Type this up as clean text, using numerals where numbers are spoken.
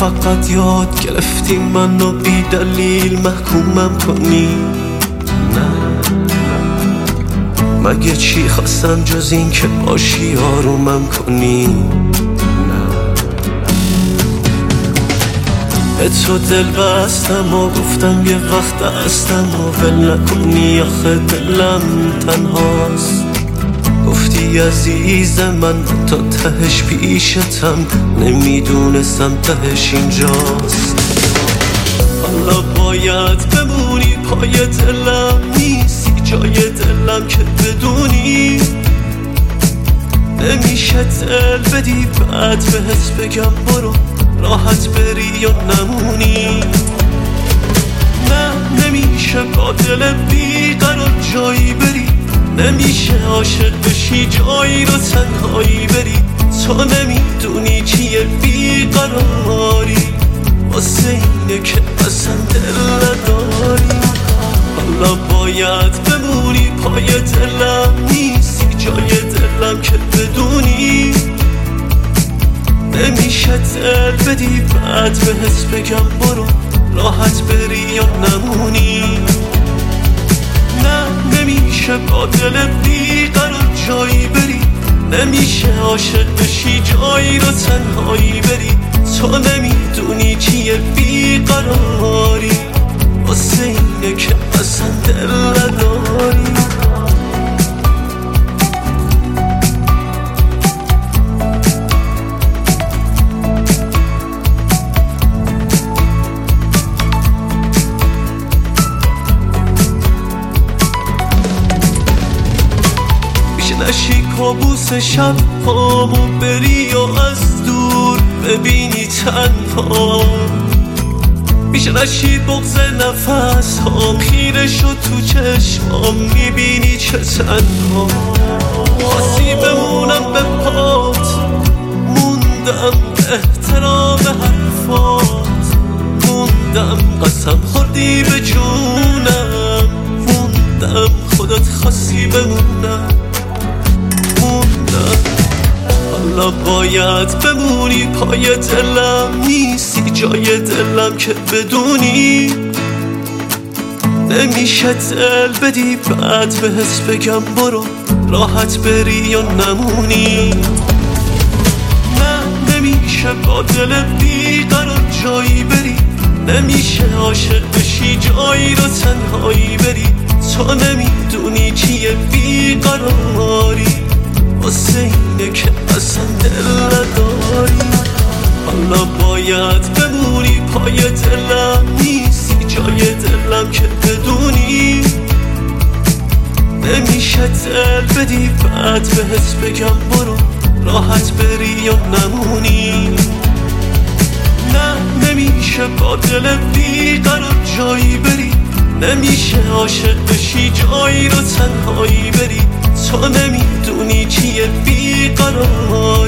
فقط یاد گرفتی منو بی دلیل محکومم کنی. نه مگه چی خواستم جز این که باشی آرومم کنی. به تو دل بستم و گفتم یه وقت هستم و ول نکنی. آخه دلم تنهاست، گفتی عزیز من تا تهش پیشتم، نمیدونستم تهش اینجاست. حالا باید بمونی پای دلم، نیستی جای دلم که بدونی. نمیشه دل بدی بعد بهت بگم برو راحت بری یا نمونی. نه نمیشه با دل بیقرار جایی بری، نمیشه عاشق بشی جایی رو تنهایی بری. تو نمیدونی چیه بیقراری، واسه اینه که اصلا دل نداری. حالا باید بمونی پای دلم، نیستی جای دلم که بدونی. نمیشه دل بدی بعد بهت بگم برو راحت بری یا نمونی. نه نمیشه با دل بیقرار جایی بری، نمیشه عاشق بشی جایی رو تنهایی بری. تو نمیدونی چیه بیقراری، واسه اینه که اصلا دل نداری. نشی کابوس شب هامو بری و از دور ببینی تنها. میشه نشی بغض نفس هام خیره شد تو چشمام، میبینی چه تنها. خواستی بمونم به پات، موندم احترام حرفات. موندم قسم خوردی به جونم، موندم خودت خواستی بمونم. حالا باید بمونی پای دلم، نیستی جای دلم که بدونی. نمیشه دل بدی بعد بهت بگم برو راحت بری یا نمونی. نه نمیشه با دل بیقرار جایی بری، نمیشه عاشق بشی جایی رو تنهایی بری. تو نمیدونی چیه بیقراری، واسه اینه که اصلا دل نداری. حالا باید بمونی پای دلم، نیستی جای دلم که بدونی. نمیشه دل بدی بعد بهت بگم برو راحت بری یا نمونی. نه نمیشه با دل بیقرار جایی بری، نمیشه عاشق بشی جایی رو تنهایی بری. تو نمیدونی چیه بیقرار،